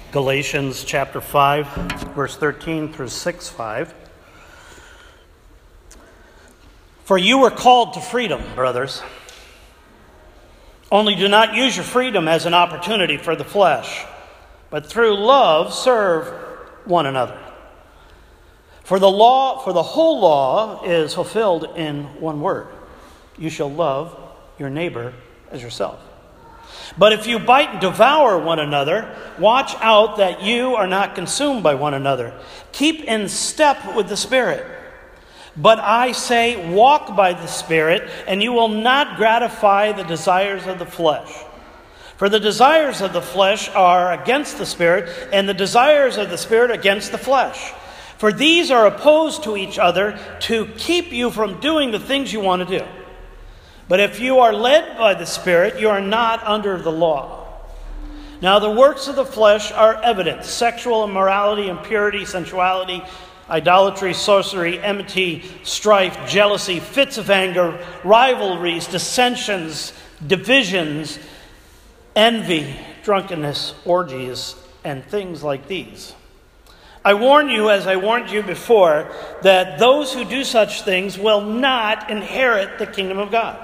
Galatians chapter 5, verse 13 through 6:5. For you were called to freedom, brothers. Only do not use your freedom as an opportunity for the flesh, but through love serve one another. For the whole law is fulfilled in one word: you shall love your neighbor as yourself. But if you bite and devour one another, watch out that you are not consumed by one another. Keep in step with the Spirit. But I say, walk by the Spirit, and you will not gratify the desires of the flesh. For the desires of the flesh are against the Spirit, and the desires of the Spirit against the flesh. For these are opposed to each other to keep you from doing the things you want to do. But if you are led by the Spirit, you are not under the law. Now the works of the flesh are evident: sexual immorality, impurity, sensuality, idolatry, sorcery, enmity, strife, jealousy, fits of anger, rivalries, dissensions, divisions, envy, drunkenness, orgies, and things like these. I warn you, as I warned you before, that those who do such things will not inherit the kingdom of God.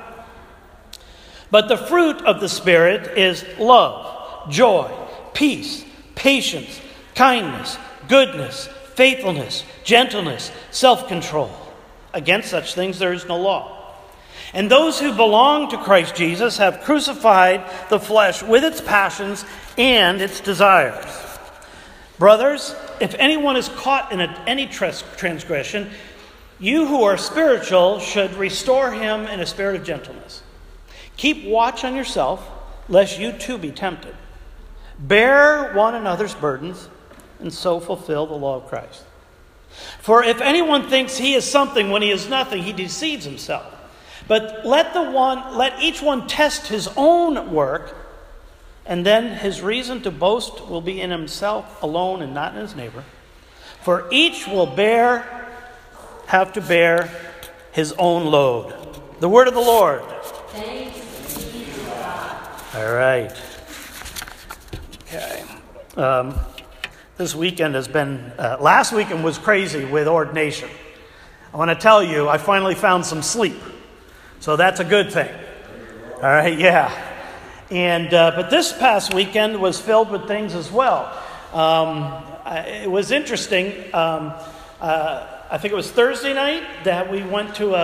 But the fruit of the Spirit is love, joy, peace, patience, kindness, goodness, faithfulness, gentleness, self-control. Against such things there is no law. And those who belong to Christ Jesus have crucified the flesh with its passions and its desires. Brothers, if anyone is caught in any transgression, you who are spiritual should restore him in a spirit of gentleness. Keep watch on yourself, lest you too be tempted. Bear one another's burdens, and so fulfill the law of Christ. For if anyone thinks he is something when he is nothing, he deceives himself. But let each one test his own work, and then his reason to boast will be in himself alone and not in his neighbor. For each will have to bear his own load. The word of the Lord. Thanks be to God. All right. Okay. This weekend has been, last weekend was crazy with ordination. I want to tell you, I finally found some sleep. So that's a good thing. All right, yeah. And but this past weekend was filled with things as well. It was interesting. I think it was Thursday night that we went to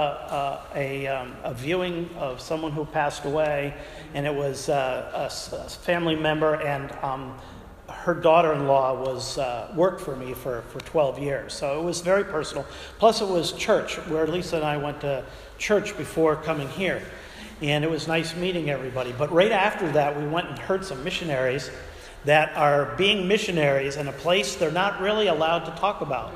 a viewing of someone who passed away, and it was a family member, and her daughter-in-law was worked for me for 12 years. So it was very personal. Plus it was church, where Lisa and I went to church before coming here. And it was nice meeting everybody. But right after that, we went and heard some missionaries that are being missionaries in a place they're not really allowed to talk about.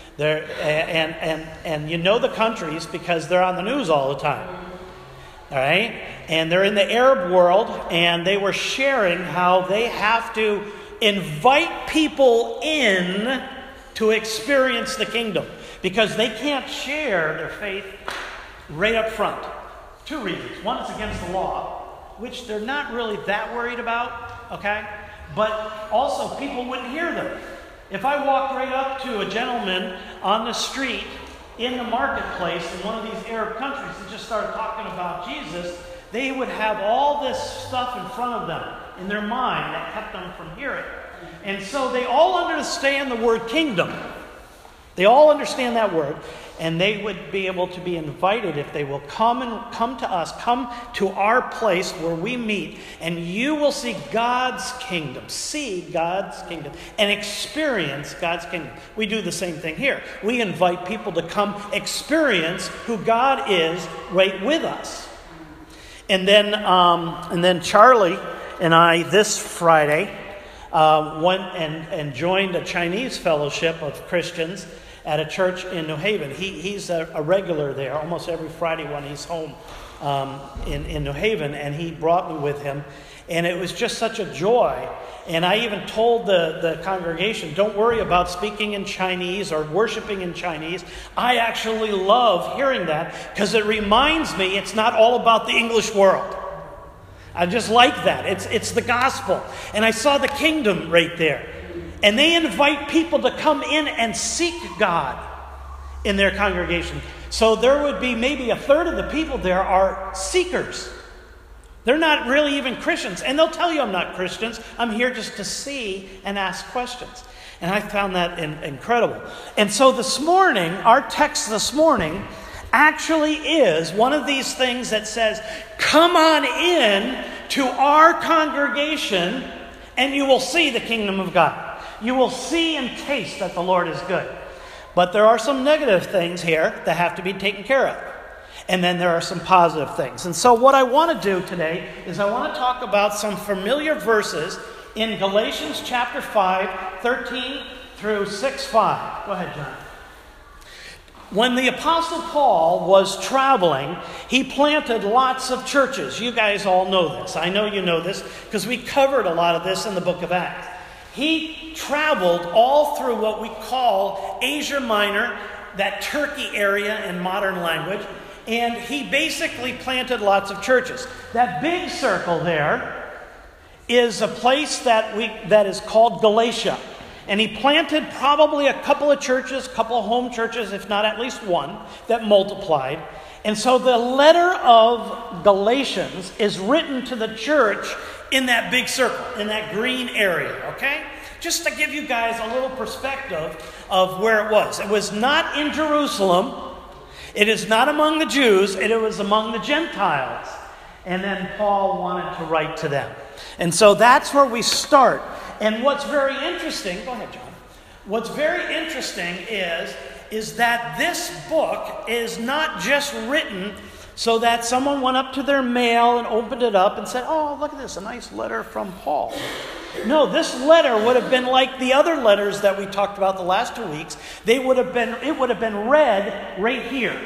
And you know the countries because they're on the news all the time. All right? And they're in the Arab world, and they were sharing how they have to invite people in to experience the kingdom because they can't share their faith right up front. Two reasons. One, it's against the law, which they're not really that worried about, okay? But also, people wouldn't hear them. If I walked right up to a gentleman on the street in the marketplace in one of these Arab countries and just started talking about Jesus, they would have all this stuff in front of them in their mind that kept them from hearing. And so they all understand the word kingdom. They all understand that word, and they would be able to be invited if they will come to us, come to our place where we meet, and you will see God's kingdom, and experience God's kingdom. We do the same thing here. We invite people to come experience who God is right with us. And then Charlie and I this Friday went and joined a Chinese fellowship of Christians at a church in New Haven. He's a regular there almost every Friday when he's home in New Haven, and he brought me with him. And it was just such a joy. And I even told the congregation, don't worry about speaking in Chinese or worshiping in Chinese. I actually love hearing that because it reminds me it's not all about the English world. I just like that. It's the gospel. And I saw the kingdom right there. And they invite people to come in and seek God in their congregation. So there would be maybe a third of the people there are seekers. They're not really even Christians. And they'll tell you I'm not Christians. I'm here just to see and ask questions. And I found that incredible. And so this morning, our text this morning actually is one of these things that says, come on in to our congregation and you will see the kingdom of God. You will see and taste that the Lord is good. But there are some negative things here that have to be taken care of. And then there are some positive things. And so what I want to do today is I want to talk about some familiar verses in Galatians chapter 5, 13 through 6:5. Go ahead, John. When the Apostle Paul was traveling, he planted lots of churches. You guys all know this. I know you know this because we covered a lot of this in the book of Acts. He traveled all through what we call Asia Minor, that Turkey area in modern language, and he basically planted lots of churches. That big circle there is a place that is called Galatia. And he planted probably a couple of churches, a couple of home churches, if not at least one, that multiplied. And so the letter of Galatians is written to the church in that big circle, in that green area, okay? Just to give you guys a little perspective of where it was. It was not in Jerusalem. It is not among the Jews. It was among the Gentiles. And then Paul wanted to write to them. And so that's where we start. And what's very interesting, go ahead, John. What's very interesting is that this book is not just written so that someone went up to their mail and opened it up and said, oh, look at this, a nice letter from Paul. No, this letter would have been like the other letters that we talked about the last 2 weeks. It would have been read right here.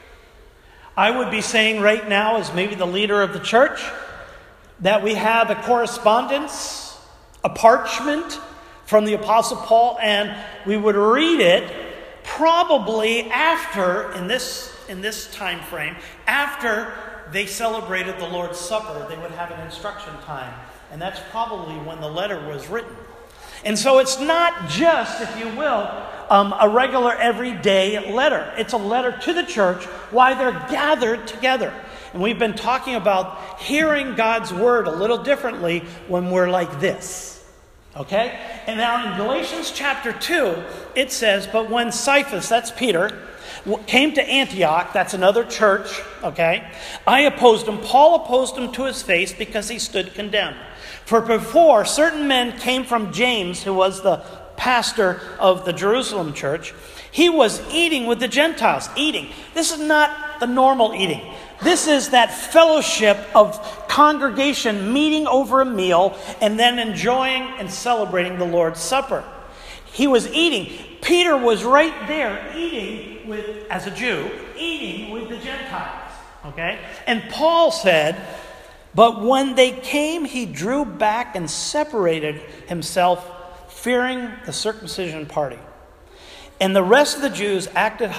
I would be saying right now, as maybe the leader of the church, that we have a correspondence, a parchment from the Apostle Paul, and we would read it probably after, in this time frame, after they celebrated the Lord's Supper, they would have an instruction time. And that's probably when the letter was written. And so it's not just, if you will, a regular everyday letter. It's a letter to the church while they're gathered together. And we've been talking about hearing God's word a little differently when we're like this. Okay? And now in Galatians chapter 2, it says, but when Cephas, that's Peter, came to Antioch, that's another church, okay? I opposed him. Paul opposed him to his face because he stood condemned. For before, certain men came from James, who was the pastor of the Jerusalem church. He was eating with the Gentiles. Eating. This is not the normal eating. This is that fellowship of congregation meeting over a meal and then enjoying and celebrating the Lord's Supper. He was eating. Peter was right there eating with, as a Jew, eating with the Gentiles. Okay? And Paul said, but when they came, he drew back and separated himself, fearing the circumcision party. And the rest of the Jews acted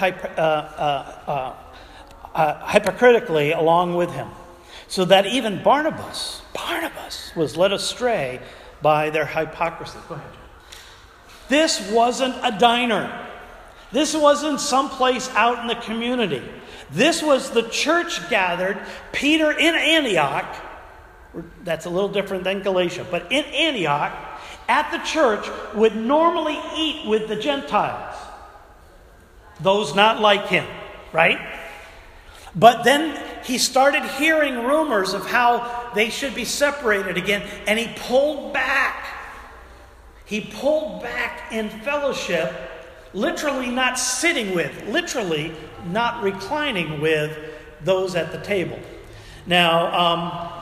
hypocritically along with him, so that even Barnabas was led astray by their hypocrisy. Go ahead, John. This wasn't a diner. This wasn't someplace out in the community. This was the church gathered. Peter in Antioch, that's a little different than Galatia, but in Antioch, at the church, would normally eat with the Gentiles. Those not like him, right? But then he started hearing rumors of how they should be separated again, and he pulled back. He pulled back in fellowship, literally not sitting with, literally not reclining with those at the table. Now,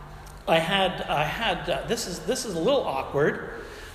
this is a little awkward.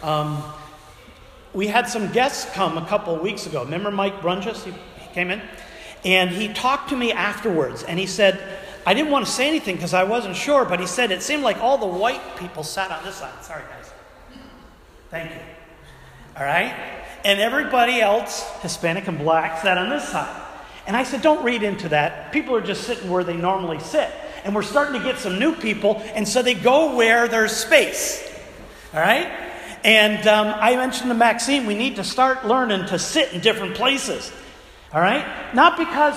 We had some guests come a couple of weeks ago. Remember Mike Brunges? He came in. And he talked to me afterwards. And he said, I didn't want to say anything because I wasn't sure. But he said it seemed like all the white people sat on this side. Sorry, guys. Thank you. All right? And everybody else, Hispanic and black, sat on this side. And I said, don't read into that. People are just sitting where they normally sit. And we're starting to get some new people, and so they go where there's space. All right? And I mentioned to Maxine, we need to start learning to sit in different places. All right? Not because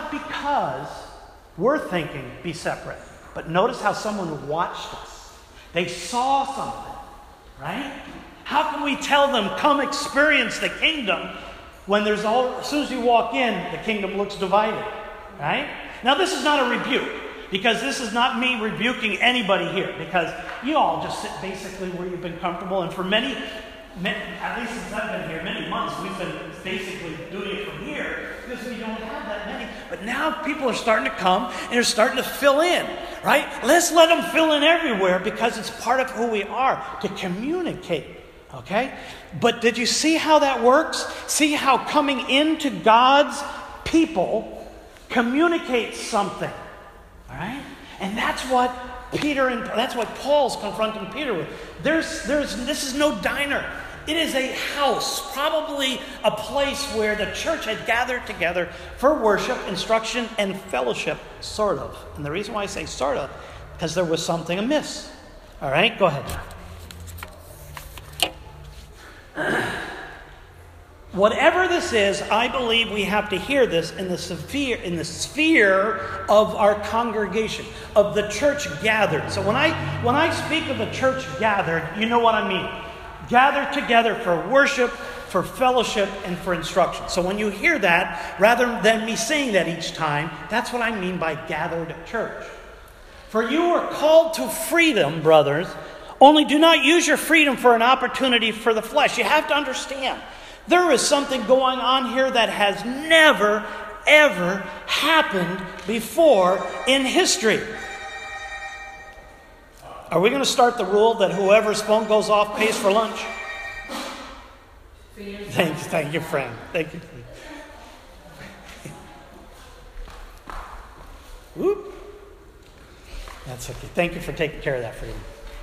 we're thinking be separate, but notice how someone watched us. They saw something, right? How can we tell them, come experience the kingdom, when as soon as you walk in, the kingdom looks divided, right? Now, this is not a rebuke, because this is not me rebuking anybody here, because you all just sit basically where you've been comfortable, and for many, at least since I've been here, many months, we've been basically doing it from here, because we don't have that many. But now people are starting to come, and they're starting to fill in, right? Let's let them fill in everywhere, because it's part of who we are, to communicate, okay? But did you see how that works? See how coming into God's people communicates something, all right? And that's what that's what Paul's confronting Peter with. This is no diner. It is a house, probably a place where the church had gathered together for worship, instruction, and fellowship, sort of. And the reason why I say sort of, because there was something amiss. All right, go ahead. Whatever this is, I believe we have to hear this in the sphere of our congregation, of the church gathered. So when I speak of the church gathered, you know what I mean. Gathered together for worship, for fellowship, and for instruction. So when you hear that, rather than me saying that each time, that's what I mean by gathered church. For you are called to freedom, brothers, only do not use your freedom for an opportunity for the flesh. You have to understand, there is something going on here that has never, ever happened before in history. Are we going to start the rule that whoever's phone goes off pays for lunch? Thank you, friend. Thank you. Whoop. That's okay. Thank you for taking care of that for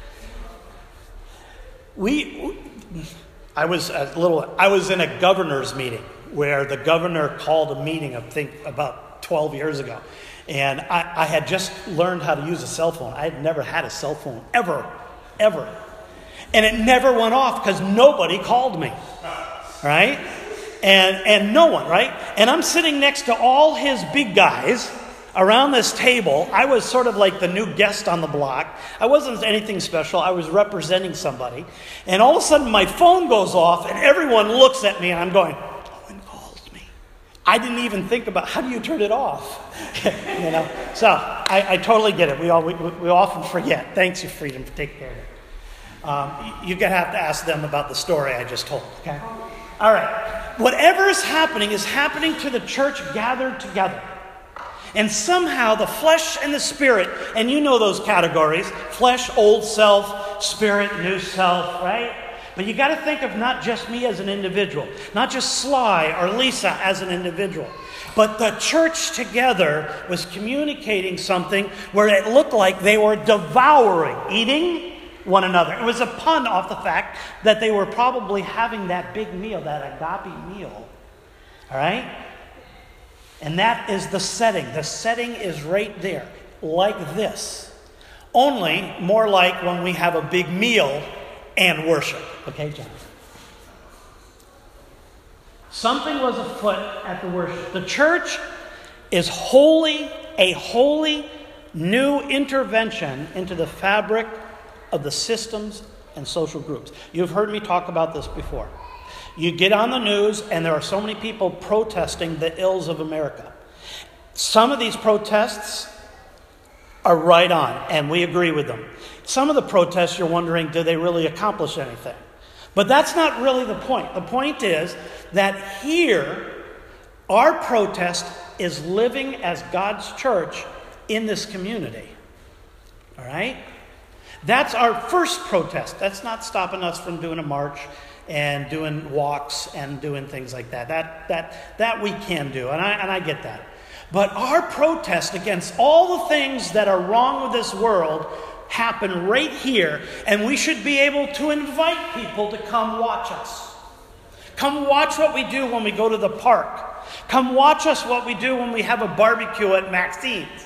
you. I was in a governor's meeting where the governor called a meeting, I think, about 12 years ago. And I had just learned how to use a cell phone. I had never had a cell phone, ever. And it never went off because nobody called me, right? And no one, right? And I'm sitting next to all his big guys around this table. I was sort of like the new guest on the block. I wasn't anything special. I was representing somebody. And all of a sudden my phone goes off and everyone looks at me and I'm going, no one calls me. I didn't even think about how do you turn it off? You know. So I totally get it. We often forget. Thanks, you freedom, for taking care of it. You're going to have to ask them about the story I just told. Okay. All right. Whatever is happening to the church gathered together. And somehow the flesh and the spirit, and you know those categories, flesh, old self, spirit, new self, right? But you got to think of not just me as an individual, not just Sly or Lisa as an individual, but the church together was communicating something where it looked like they were devouring, eating one another. It was a pun off the fact that they were probably having that big meal, that agape meal, all right? And that is the setting. The setting is right there, like this. Only more like when we have a big meal and worship. Okay, John? Something was afoot at the worship. The church is a holy new intervention into the fabric of the systems and social groups. You've heard me talk about this before. You get on the news, and there are so many people protesting the ills of America. Some of these protests are right on, and we agree with them. Some of the protests, you're wondering, do they really accomplish anything? But that's not really the point. The point is that here, our protest is living as God's church in this community. All right? That's our first protest. That's not stopping us from doing a march and doing walks and doing things like that. That we can do, and I get that. But our protest against all the things that are wrong with this world happen right here, and we should be able to invite people to come watch us. Come watch what we do when we go to the park. Come watch us what we do when we have a barbecue at Maxine's.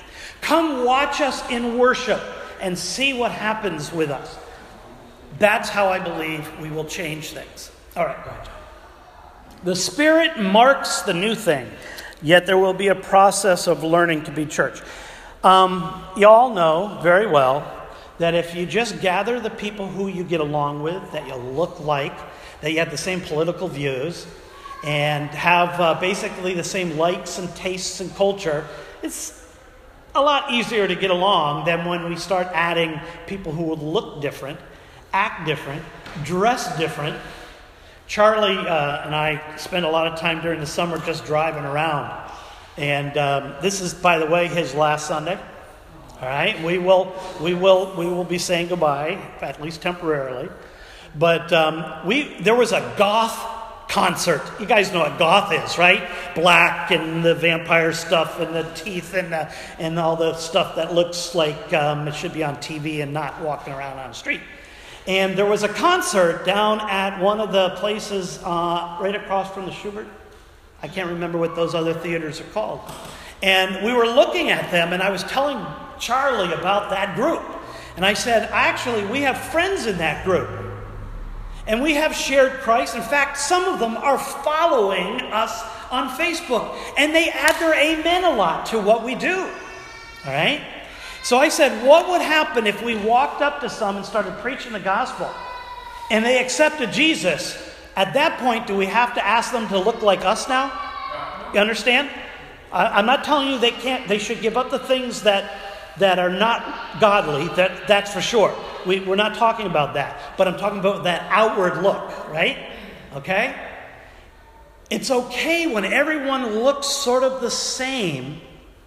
Come watch us in worship and see what happens with us. That's how I believe we will change things. All right, go ahead, John. The Spirit marks the new thing, yet there will be a process of learning to be church. You all know very well that if you just gather the people who you get along with, that you look like, that you have the same political views, and have basically the same likes and tastes and culture, it's a lot easier to get along than when we start adding people who will look different, act different, dress different. Charlie and I spend a lot of time during the summer just driving around. And this is, by the way, his last Sunday. All right, we will be saying goodbye, at least temporarily. But there was a goth concert. You guys know what goth is, right? Black and the vampire stuff and the teeth and all the stuff that looks like it should be on TV and not walking around on the street. And there was a concert down at one of the places right across from the Schubert. I can't remember what those other theaters are called. And we were looking at them, and I was telling Charlie about that group. And I said, actually, we have friends in that group. And we have shared Christ. In fact, some of them are following us on Facebook. And they add their amen a lot to what we do. All right? So I said, what would happen if we walked up to some and started preaching the gospel? And they accepted Jesus. At that point, do we have to ask them to look like us now? You understand? I'm not telling you they should give up the things that are not godly. That's for sure. We're not talking about that. But I'm talking about that outward look, right? Okay? It's okay when everyone looks sort of the same,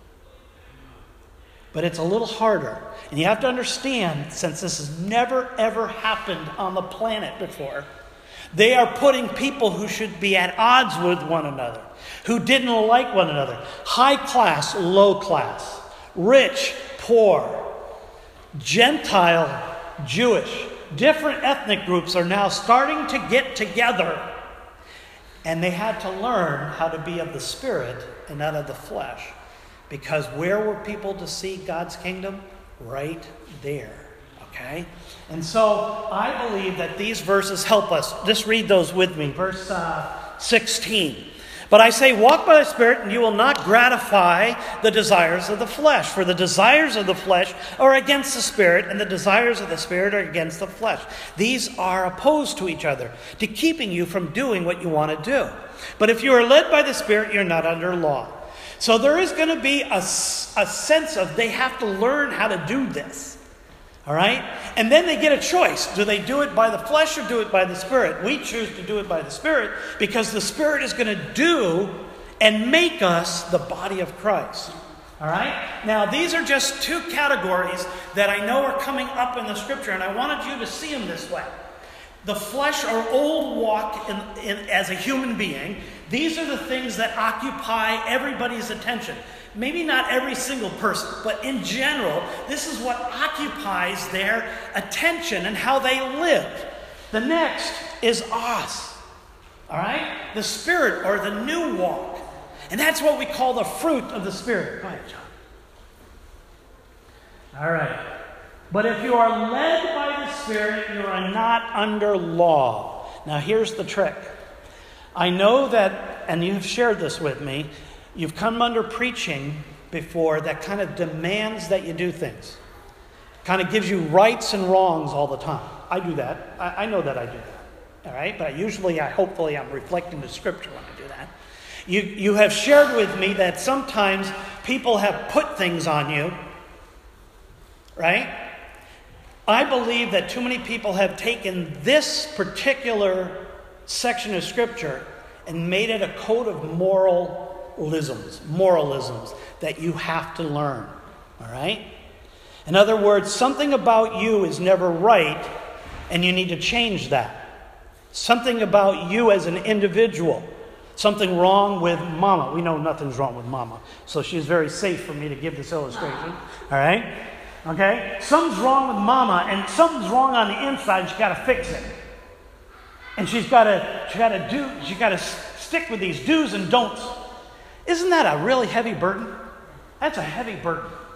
but it's a little harder. And you have to understand, since this has never, ever happened on the planet before, they are putting people who should be at odds with one another, who didn't like one another. High class, low class. Rich, poor. Gentile, Jewish. Different ethnic groups are now starting to get together. And they had to learn how to be of the Spirit and not of the flesh. Because where were people to see God's kingdom? Right there. Okay? And so I believe that these verses help us. Just read those with me. Verse 16. But I say, walk by the Spirit, and you will not gratify the desires of the flesh. For the desires of the flesh are against the Spirit, and the desires of the Spirit are against the flesh. These are opposed to each other, to keeping you from doing what you want to do. But if you are led by the Spirit, you're not under law. So there is going to be a sense of they have to learn how to do this. All right? And then they get a choice. Do they do it by the flesh or do it by the Spirit? We choose to do it by the Spirit because the Spirit is going to do and make us the body of Christ. All right? Now, these are just two categories that I know are coming up in the Scripture, and I wanted you to see them this way. The flesh or old walk as a human being, these are the things that occupy everybody's attention. Maybe not every single person, but in general, this is what occupies their attention and how they live. The next is us. All right? The Spirit, or the new walk. And that's what we call the fruit of the Spirit. Go ahead, John. All right. But if you are led by the Spirit, you are not under law. Now here's the trick. I know that, and you've shared this with me, you've come under preaching before that kind of demands that you do things. Kind of gives you rights and wrongs all the time. I do that. I know that I do that. All right? But hopefully I'm reflecting the Scripture when I do that. You have shared with me that sometimes people have put things on you. Right? I believe that too many people have taken this particular section of Scripture and made it a code of moralisms that you have to learn. All right? In other words, something about you is never right, and you need to change that. Something about you as an individual. Something wrong with Mama. We know nothing's wrong with Mama, so she's very safe for me to give this illustration. All right? Okay? Something's wrong with Mama, and something's wrong on the inside, and she's got to fix it. And she's got to stick with these do's and don'ts. Isn't that a really heavy burden? That's a heavy burden.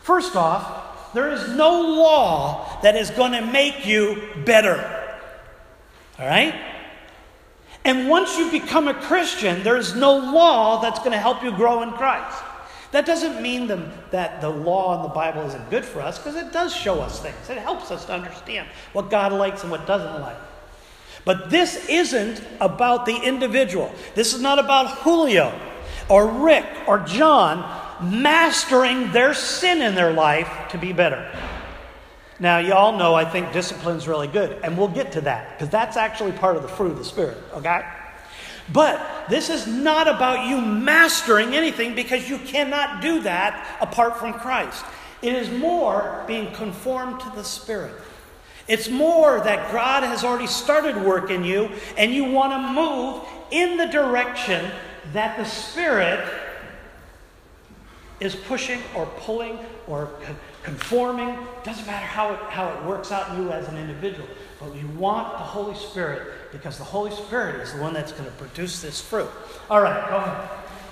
First off, there is no law that is going to make you better. All right? And once you become a Christian, there's no law that's going to help you grow in Christ. That doesn't mean that the law in the Bible isn't good for us, because it does show us things. It helps us to understand what God likes and what doesn't like. But this isn't about the individual. This is not about Julio or Rick or John mastering their sin in their life to be better. Now, you all know I think discipline's really good, and we'll get to that, because that's actually part of the fruit of the Spirit, okay? But this is not about you mastering anything, because you cannot do that apart from Christ. It is more being conformed to the Spirit. It's more that God has already started work in you, and you want to move in the direction that the Spirit is pushing or pulling or conforming. Doesn't matter how it works out in you as an individual. But you want the Holy Spirit, because the Holy Spirit is the one that's going to produce this fruit. All right, go ahead.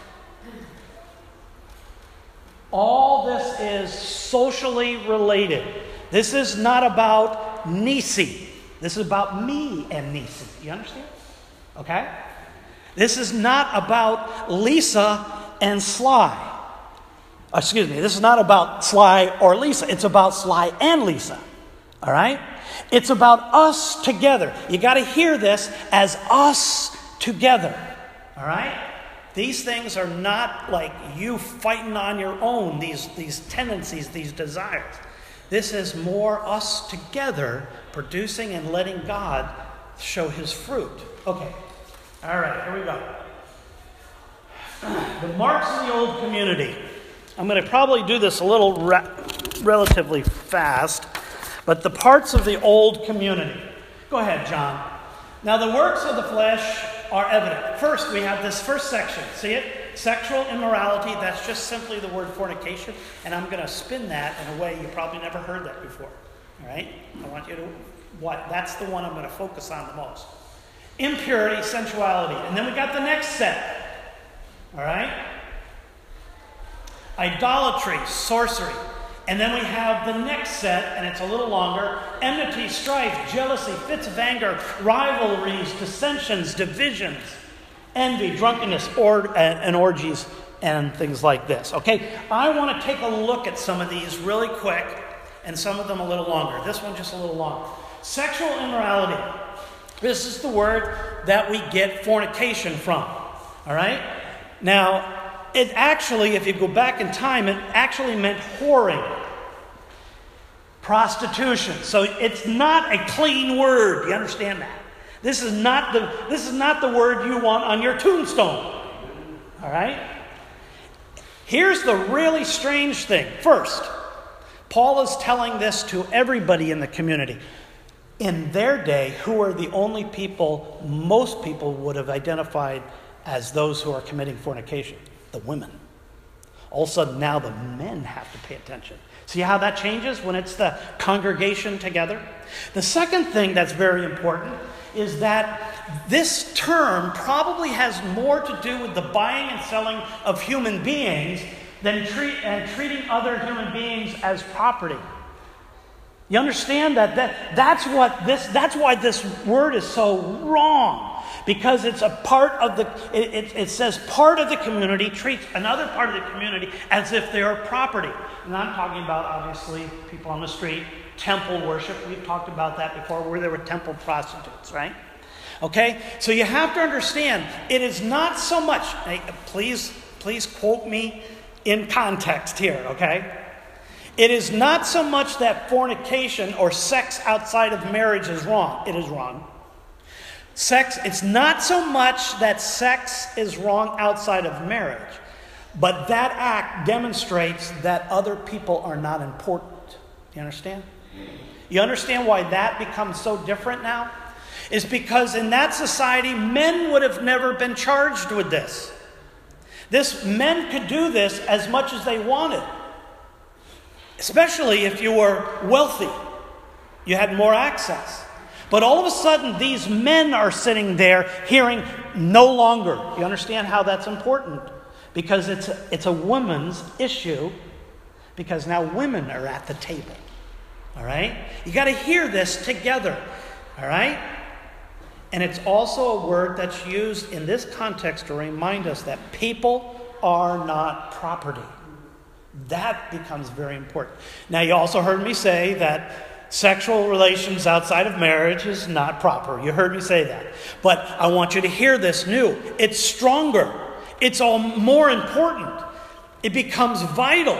All this is socially related. This is not about Nisi. This is about me and Nisi. You understand? Okay? This is not about Lisa and Sly. Excuse me, this is not about Sly or Lisa. It's about Sly and Lisa. All right? It's about us together. You got to hear this as us together. All right? These things are not like you fighting on your own, these tendencies, these desires. This is more us together producing and letting God show His fruit. Okay. All right, here we go. The marks of the old community. I'm going to probably do this a little relatively fast, but the parts of the old community. Go ahead, John. Now, the works of the flesh are evident. First, we have this first section. See it? Sexual immorality. That's just simply the word fornication. And I'm going to spin that in a way you probably never heard that before. All right? I want you to, that's the one I'm going to focus on the most. Impurity, sensuality. And then we got the next set. All right? Idolatry, sorcery. And then we have the next set, and it's a little longer. Enmity, strife, jealousy, fits of anger, rivalries, dissensions, divisions, envy, drunkenness, and orgies, and things like this. Okay, I want to take a look at some of these really quick, and some of them a little longer. This one just a little longer. Sexual immorality. This is the word that we get fornication from. All right? Now, it actually, if you go back in time, it actually meant whoring. Prostitution. So it's not a clean word. You understand that? This is not the word you want on your tombstone. All right? Here's the really strange thing. First, Paul is telling this to everybody in the community. In their day, who are the only people most people would have identified as those who are committing fornication? The women. All of a sudden now the men have to pay attention. See how that changes when it's the congregation together? The second thing that's very important is that this term probably has more to do with the buying and selling of human beings than treating other human beings as property. You understand that's why this word is so wrong. Because it's a part of it says part of the community treats another part of the community as if they are property. And I'm talking about, obviously, people on the street, temple worship. We've talked about that before, where there were temple prostitutes, right? Okay? So you have to understand, it is not so much, please quote me in context here, okay? It is not so much that fornication or sex outside of marriage is wrong. It is wrong. It's not so much that sex is wrong outside of marriage, but that act demonstrates that other people are not important. You understand? You understand why that becomes so different now? It's because in that society, men would have never been charged with this. Men could do this as much as they wanted. Especially if you were wealthy. You had more access. But all of a sudden, these men are sitting there hearing no longer. You understand how that's important? Because it's a woman's issue because now women are at the table. All right? You got to hear this together. All right? And it's also a word that's used in this context to remind us that people are not property. That becomes very important. Now, you also heard me say that sexual relations outside of marriage is not proper. You heard me say that. But I want you to hear this new. It's stronger. It's all more important. It becomes vital.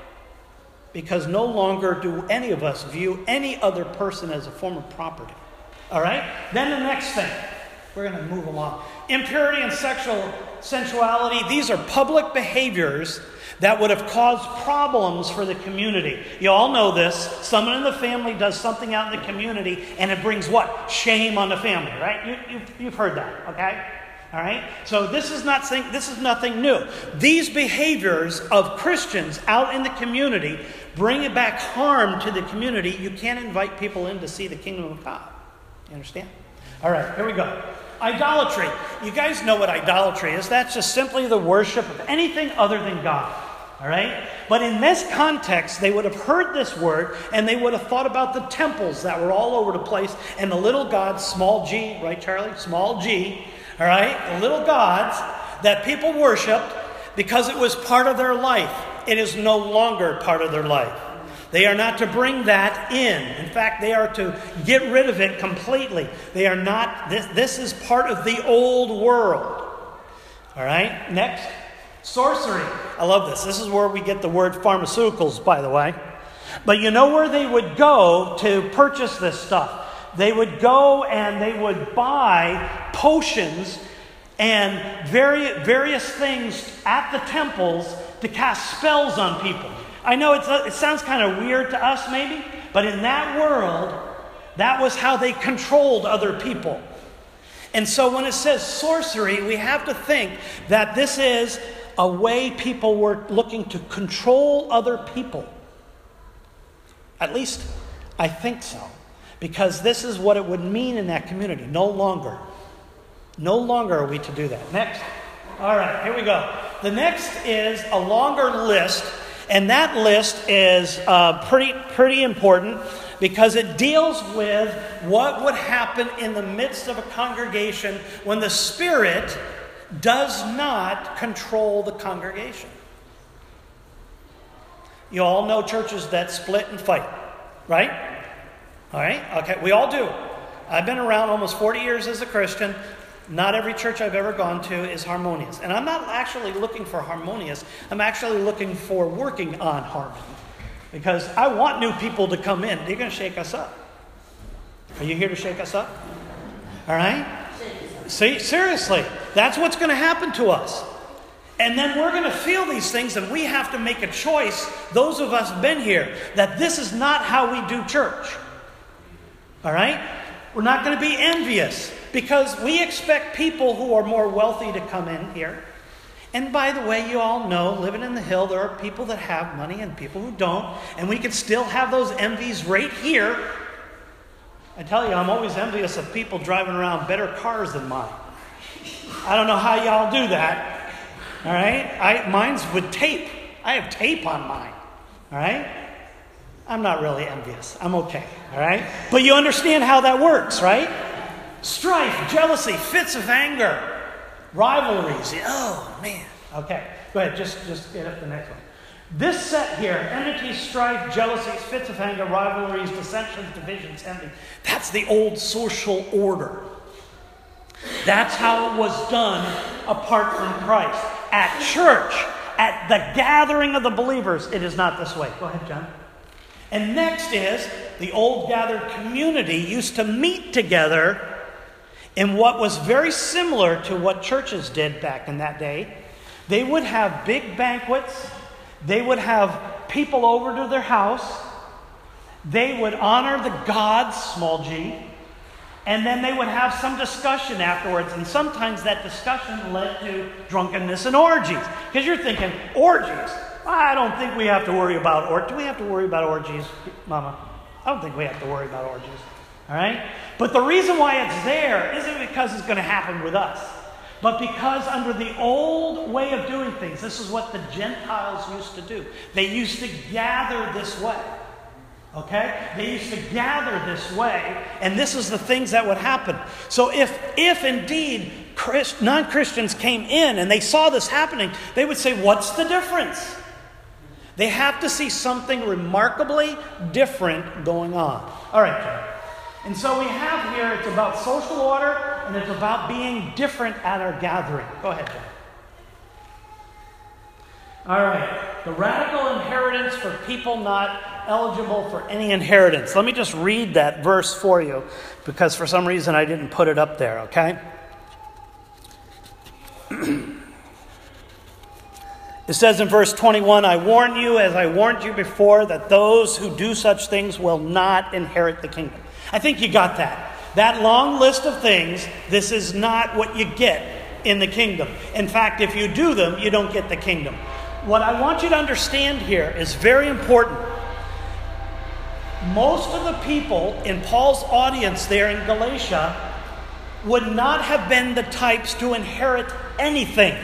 Because no longer do any of us view any other person as a form of property. All right? Then the next thing. We're going to move along. Impurity and sexual sensuality. These are public behaviors that would have caused problems for the community. You all know this. Someone in the family does something out in the community, and it brings what? Shame on the family, right? You've heard that, okay? All right? So this is nothing new. These behaviors of Christians out in the community bring back harm to the community. You can't invite people in to see the kingdom of God. You understand? All right, here we go. Idolatry. You guys know what idolatry is. That's just simply the worship of anything other than God. All right? But in this context, they would have heard this word, and they would have thought about the temples that were all over the place, and the little gods, small g, right, Charlie? Small g, all right? The little gods that people worshipped because it was part of their life. It is no longer part of their life. They are not to bring that in. In fact, they are to get rid of it completely. They are not, this is part of the old world. All right, next. Sorcery. I love this. This is where we get the word pharmaceuticals, by the way. But you know where they would go to purchase this stuff? They would go and they would buy potions and various things at the temples to cast spells on people. I know it sounds kind of weird to us maybe, but in that world, that was how they controlled other people. And so when it says sorcery, we have to think that this is a way people were looking to control other people. At least I think so. Because this is what it would mean in that community. No longer are we to do that. Next. All right, here we go. The next is a longer list. And that list is pretty important because it deals with what would happen in the midst of a congregation when the Spirit does not control the congregation. You all know churches that split and fight, right? All right? Okay, we all do. I've been around almost 40 years as a Christian. Not every church I've ever gone to is harmonious. And I'm not actually looking for harmonious. I'm actually looking for working on harmony. Because I want new people to come in. They're going to shake us up. Are you here to shake us up? All right? See, seriously, that's what's going to happen to us. And then we're going to feel these things, and we have to make a choice, those of us who've been here, that this is not how we do church. All right? We're not going to be envious, because we expect people who are more wealthy to come in here. And by the way, you all know, living in the hill, there are people that have money and people who don't, and we can still have those envies right here. I tell you, I'm always envious of people driving around better cars than mine. I don't know how y'all do that. All right? Mine's with tape. I have tape on mine. All right? I'm not really envious. I'm okay. All right? But you understand how that works, right? Strife, jealousy, fits of anger, rivalries. Oh, man. Okay. Go ahead. Just get up the next one. This set here, enmity, strife, jealousies, fits of anger, rivalries, dissensions, divisions, envy. That's the old social order. That's how it was done apart from Christ. At church, at the gathering of the believers, it is not this way. Go ahead, John. And next is, the old gathered community used to meet together in what was very similar to what churches did back in that day. They would have big banquets. They would have people over to their house. They would honor the gods, small g. And then they would have some discussion afterwards. And sometimes that discussion led to drunkenness and orgies. Because you're thinking, orgies? I don't think we have to worry about orgies. Do we have to worry about orgies, Mama? I don't think we have to worry about orgies. All right? But the reason why it's there isn't because it's going to happen with us. But because under the old way of doing things, this is what the Gentiles used to do. They used to gather this way. Okay? They used to gather this way, and this is the things that would happen. So if indeed non-Christians came in and they saw this happening, they would say, what's the difference? They have to see something remarkably different going on. All right, John. And so we have here, it's about social order, and it's about being different at our gathering. Go ahead, John. All right. The radical inheritance for people not eligible for any inheritance. Let me just read that verse for you, because for some reason I didn't put it up there, okay? It says in verse 21, I warn you, as I warned you before, that those who do such things will not inherit the kingdom. I think you got that. That long list of things, this is not what you get in the kingdom. In fact, if you do them, you don't get the kingdom. What I want you to understand here is very important. Most of the people in Paul's audience there in Galatia would not have been the types to inherit anything.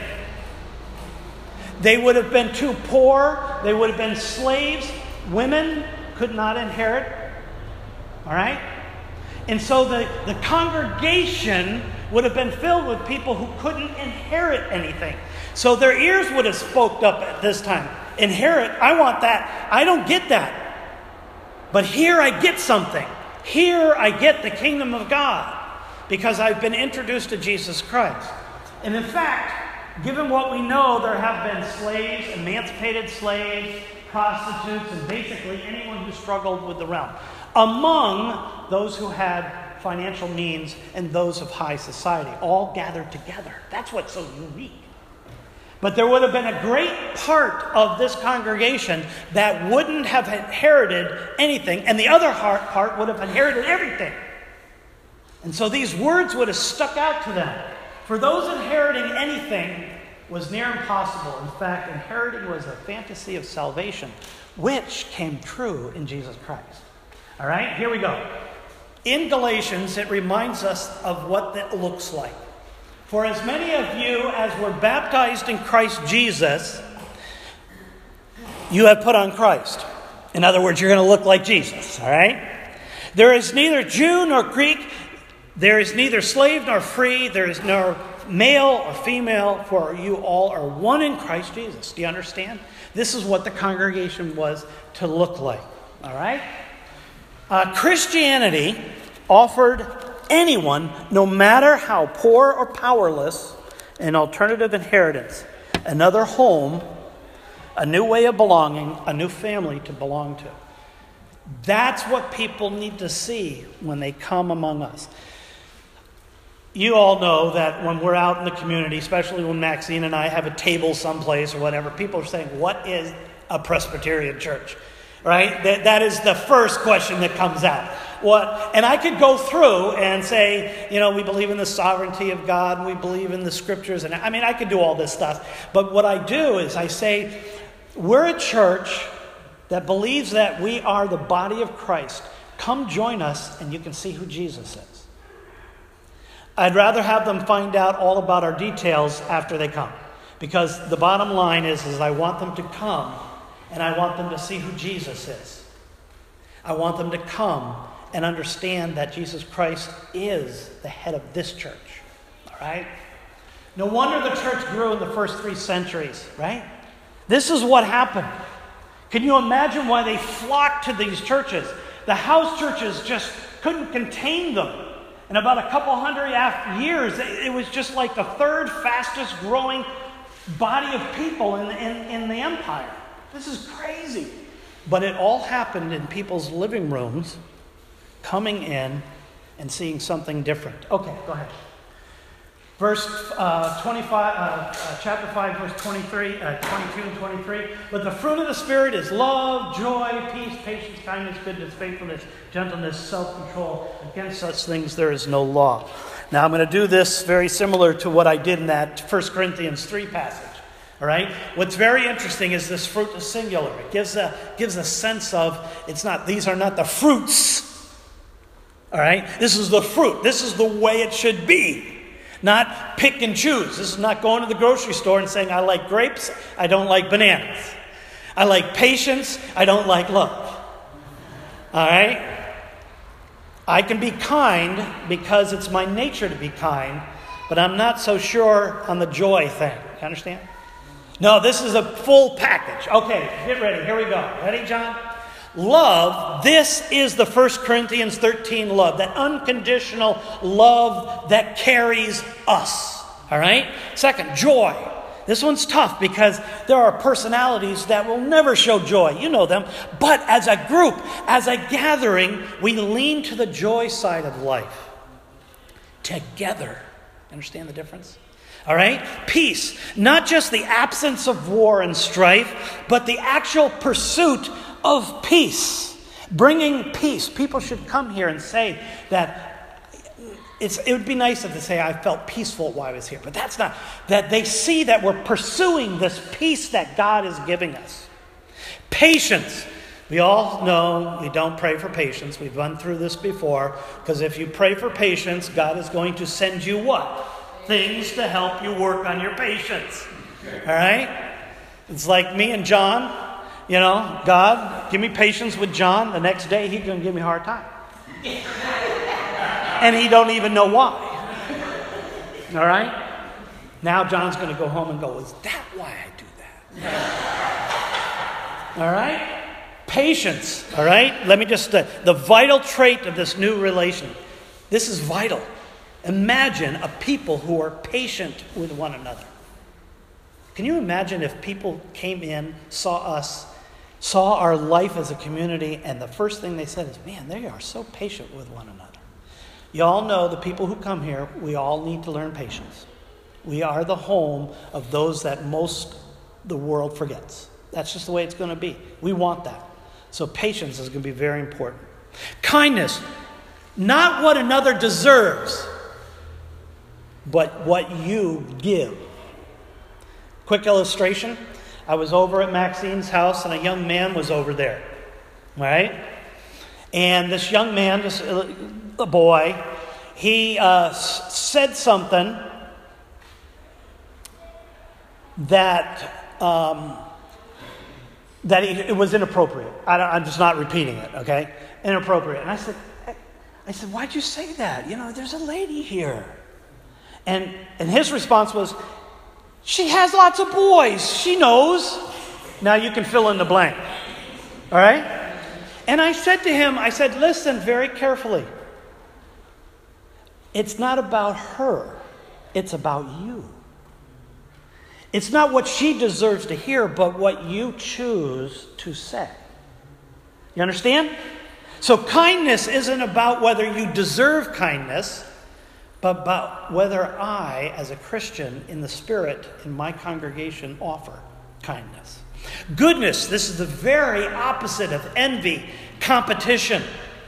They would have been too poor. They would have been slaves. Women could not inherit. All right? And so the congregation would have been filled with people who couldn't inherit anything. So their ears would have spoke up at this time. Inherit, I want that. I don't get that. But here I get something. Here I get the kingdom of God because I've been introduced to Jesus Christ. And in fact, given what we know, there have been slaves, emancipated slaves, prostitutes, and basically anyone who struggled with the realm, among those who had financial means and those of high society, all gathered together. That's what's so unique. But there would have been a great part of this congregation that wouldn't have inherited anything, and the other part would have inherited everything. And so these words would have stuck out to them. For those inheriting anything was near impossible. In fact, inheriting was a fantasy of salvation, which came true in Jesus Christ. All right, here we go. In Galatians, it reminds us of what that looks like. For as many of you as were baptized in Christ Jesus, you have put on Christ. In other words, you're going to look like Jesus, all right? There is neither Jew nor Greek, there is neither slave nor free, there is no male or female, for you all are one in Christ Jesus. Do you understand? This is what the congregation was to look like, all right? Christianity offered anyone, no matter how poor or powerless, an alternative inheritance, another home, a new way of belonging, a new family to belong to. That's what people need to see when they come among us. You all know that when we're out in the community, especially when Maxine and I have a table someplace or whatever, people are saying, what is a Presbyterian church? Right? That is the first question that comes out. And I could go through and say, we believe in the sovereignty of God, and we believe in the scriptures, and I could do all this stuff. But what I do is I say, we're a church that believes that we are the body of Christ. Come join us, and you can see who Jesus is. I'd rather have them find out all about our details after they come. Because the bottom line is I want them to come, and I want them to see who Jesus is. I want them to come and understand that Jesus Christ is the head of this church. All right? No wonder the church grew in the first 3 centuries, right? This is what happened. Can you imagine why they flocked to these churches? The house churches just couldn't contain them. In about a couple hundred years, it was just like the 3rd fastest growing body of people in the empire. This is crazy. But it all happened in people's living rooms, coming in and seeing something different. Okay, go ahead. Verse 25, chapter 5, verse 22 and 23. But the fruit of the Spirit is love, joy, peace, patience, kindness, goodness, faithfulness, gentleness, self-control. Against such things there is no law. Now I'm going to do this very similar to what I did in that 1 Corinthians 3 passage. All right. What's very interesting is this fruit is singular. It gives a sense of these are not the fruits. All right. This is the fruit. This is the way it should be. Not pick and choose. This is not going to the grocery store and saying, I like grapes, I don't like bananas. I like patience, I don't like love. All right? I can be kind because it's my nature to be kind, but I'm not so sure on the joy thing. You understand? No, this is a full package. Okay, get ready. Here we go. Ready, John? Love, this is the 1 Corinthians 13 love, that unconditional love that carries us. All right? Second, joy. This one's tough because there are personalities that will never show joy. You know them. But as a group, as a gathering, we lean to the joy side of life. Together. Understand the difference? All right? Peace. Not just the absence of war and strife, but the actual pursuit of peace. Bringing peace. People should come here and say that it would be nice if they say, I felt peaceful while I was here. But that's not. That they see that we're pursuing this peace that God is giving us. Patience. We all know we don't pray for patience. We've run through this before. Because if you pray for patience, God is going to send you what? Things to help you work on your patience. All right? It's like me and John. You know, God, give me patience with John. The next day, he's going to give me a hard time. And he don't even know why. All right? Now John's going to go home and go, is that why I do that? All right? Patience. All right? Let me just, the vital trait of this new relation. This is vital. Imagine a people who are patient with one another. Can you imagine if people came in, saw us, saw our life as a community, and the first thing they said is, man, they are so patient with one another. You all know the people who come here, we all need to learn patience. We are the home of those that most the world forgets. That's just the way it's going to be. We want that. So patience is going to be very important. Kindness, not what another deserves, but what you give. Quick illustration. I was over at Maxine's house and a young man was over there. All right? And this young man, a boy, he said something that it was inappropriate. I'm just not repeating it, okay? Inappropriate. And I said, why'd you say that? You know, there's a lady here. And his response was, she has lots of boys. She knows. Now you can fill in the blank. All right? And I said to him, listen very carefully. It's not about her. It's about you. It's not what she deserves to hear, but what you choose to say. You understand? So kindness isn't about whether you deserve kindness, but about whether I, as a Christian in the Spirit, in my congregation, offer kindness. Goodness, this is the very opposite of envy, competition.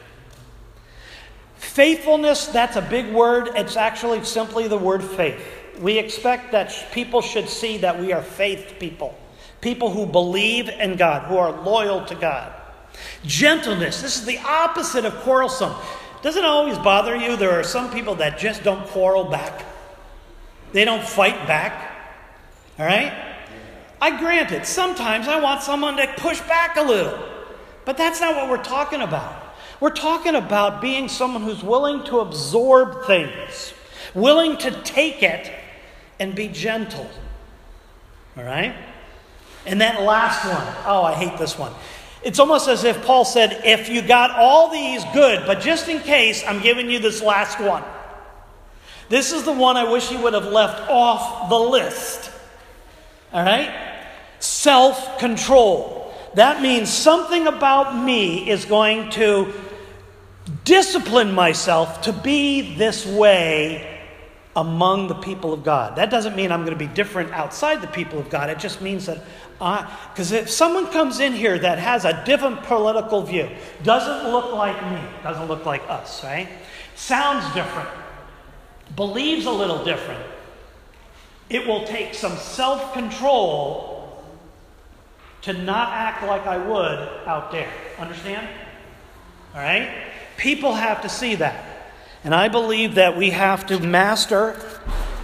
Faithfulness, that's a big word. It's actually simply the word faith. We expect that people should see that we are faith people. People who believe in God, who are loyal to God. Gentleness, this is the opposite of quarrelsome. Doesn't it always bother you? There are some people that just don't quarrel back. They don't fight back. All right? I grant it. Sometimes I want someone to push back a little. But that's not what we're talking about. We're talking about being someone who's willing to absorb things. Willing to take it and be gentle. All right? And that last one. Oh, I hate this one. It's almost as if Paul said, if you got all these, good. But just in case, I'm giving you this last one. This is the one I wish he would have left off the list. All right? Self-control. That means something about me is going to discipline myself to be this way among the people of God. That doesn't mean I'm going to be different outside the people of God. It just means that because if someone comes in here that has a different political view, doesn't look like me, doesn't look like us, right? Sounds different, believes a little different, it will take some self-control to not act like I would out there. Understand? All right? People have to see that. And I believe that we have to master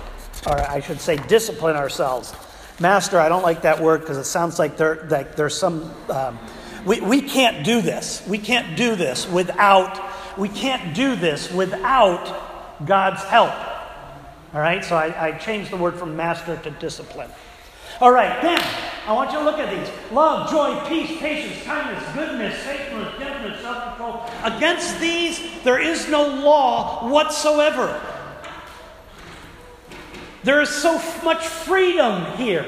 or I should say discipline ourselves. Master, I don't like that word because it sounds like there's some, we can't do this. We can't do this without God's help. All right, so I changed the word from master to discipline. All right, then, I want you to look at these. Love, joy, peace, patience, kindness, goodness, faithfulness, gentleness, self-control. Against these, there is no law whatsoever. There is so much freedom here.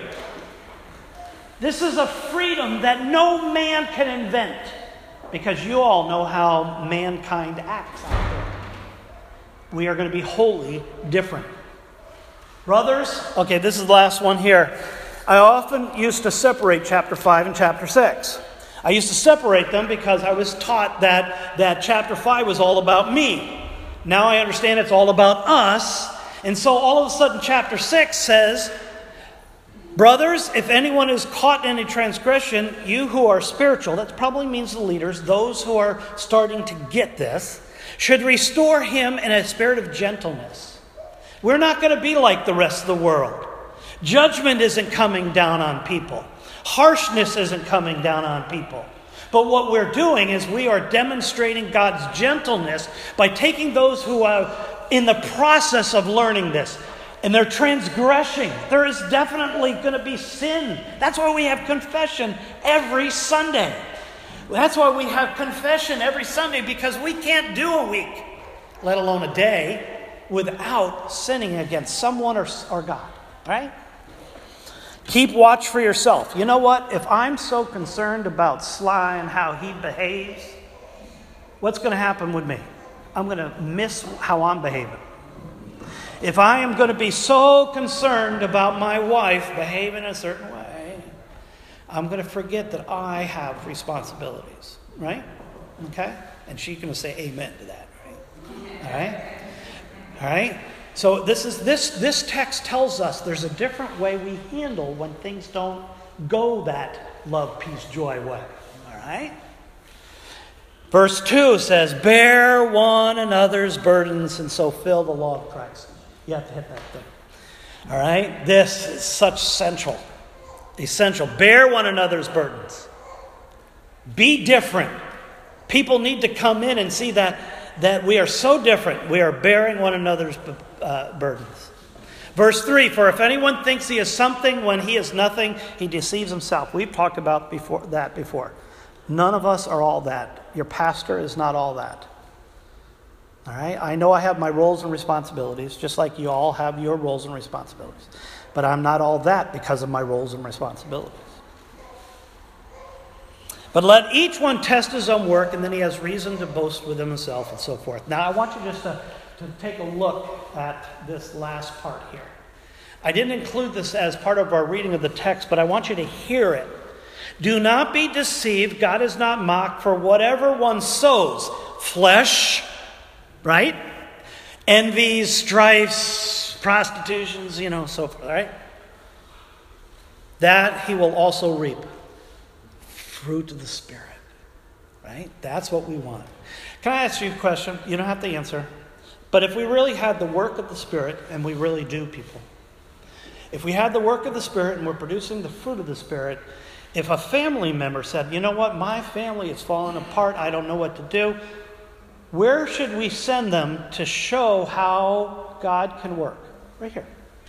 This is a freedom that no man can invent, because you all know how mankind acts out there. We are going to be wholly different. Brothers, okay, this is the last one here. I often used to separate chapter 5 and chapter 6. I used to separate them because I was taught that chapter 5 was all about me. Now I understand it's all about us. And so all of a sudden chapter 6 says, brothers, if anyone is caught in a transgression, you who are spiritual, that probably means the leaders, those who are starting to get this, should restore him in a spirit of gentleness. We're not going to be like the rest of the world. Judgment isn't coming down on people. Harshness isn't coming down on people. But what we're doing is we are demonstrating God's gentleness by taking those who are in the process of learning this. And they're transgressing. There is definitely going to be sin. That's why we have confession every Sunday. That's why we have confession every Sunday, because we can't do a week, let alone a day, without sinning against someone or God. Right? Keep watch for yourself. You know what? If I'm so concerned about Sly and how he behaves, what's going to happen with me? I'm going to miss how I'm behaving. If I am going to be so concerned about my wife behaving a certain way, I'm going to forget that I have responsibilities. Right? Okay? And she's going to say amen to that. Right? All right? All right? So this text tells us there's a different way we handle when things don't go that love, peace, joy way. All right? Verse 2 says, bear one another's burdens and so fill the law of Christ. You have to hit that thing. All right? This is such essential. Bear one another's burdens. Be different. People need to come in and see that we are so different. We are bearing one another's burdens. Verse 3, for if anyone thinks he is something when he is nothing, he deceives himself. We've talked about that before. None of us are all that. Your pastor is not all that. All right? I know I have my roles and responsibilities, just like you all have your roles and responsibilities. But I'm not all that because of my roles and responsibilities. But let each one test his own work, and then he has reason to boast within himself and so forth. Now, I want you just to take a look at this last part here. I didn't include this as part of our reading of the text, but I want you to hear it. Do not be deceived. God is not mocked, for whatever one sows, flesh, right? Envies, strifes, prostitutions, so forth, right? That he will also reap. Fruit of the Spirit, right? That's what we want. Can I ask you a question? You don't have to answer. But if we really had the work of the Spirit, and we really do, people, if we had the work of the Spirit and we're producing the fruit of the Spirit, if a family member said, you know what, my family is falling apart, I don't know what to do, where should we send them to show how God can work? Right here.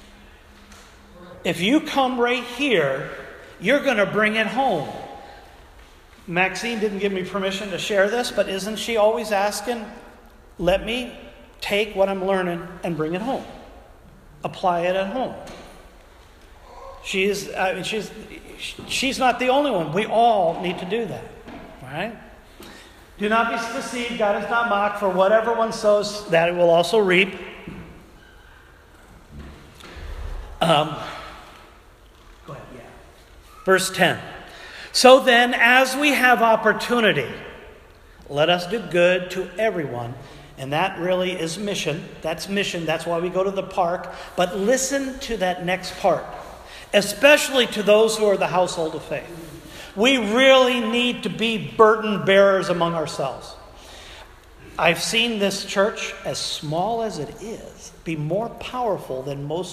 If you come right here, you're going to bring it home. Maxine didn't give me permission to share this, but isn't she always asking, let me take what I'm learning and bring it home. Apply it at home. She's not the only one. We all need to do that. All right? Do not be deceived. God is not mocked. For whatever one sows, that he will also reap. Go ahead, yeah. Verse 10. So then, as we have opportunity, let us do good to everyone. And that really is mission. That's mission. That's why we go to the park. But listen to that next part. Especially to those who are the household of faith. We really need to be burden bearers among ourselves. I've seen this church, as small as it is, be more powerful than most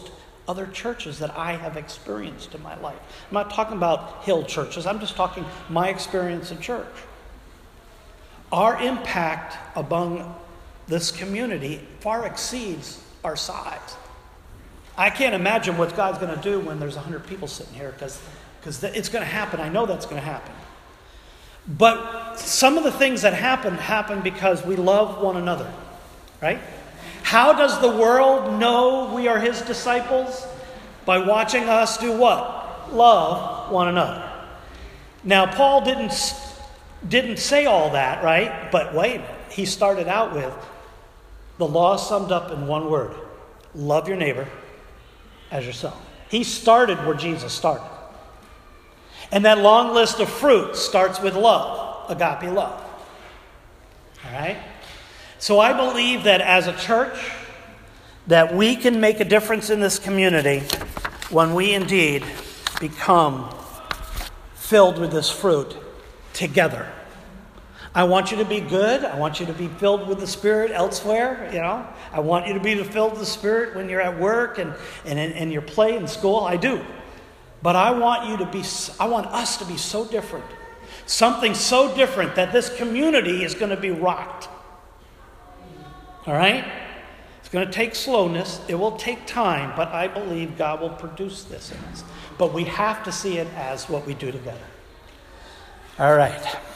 other churches that I have experienced in my life. I'm not talking about hill churches. I'm just talking my experience in church. Our impact among this community far exceeds our size. I can't imagine what God's going to do when there's 100 people sitting here, because it's going to happen. I know that's going to happen. But some of the things that happen because we love one another, right? How does the world know we are his disciples? By watching us do what? Love one another. Now, Paul didn't say all that, right? But wait a minute. He started out with the law summed up in one word. Love your neighbor as yourself. He started where Jesus started. And that long list of fruit starts with love, agape love. All right? So I believe that as a church, that we can make a difference in this community when we indeed become filled with this fruit together. I want you to be good. I want you to be filled with the Spirit elsewhere, I want you to be filled with the Spirit when you're at work and in your play and school. I do. But I want us to be so different. Something so different that this community is going to be rocked. All right? It's going to take slowness. It will take time. But I believe God will produce this in us. But we have to see it as what we do together. All right.